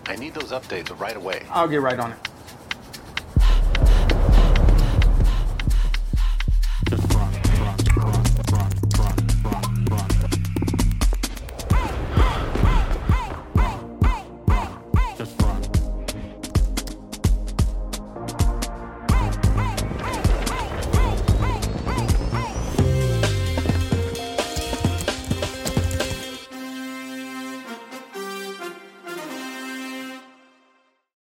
I need those updates right away. I'll get right on it.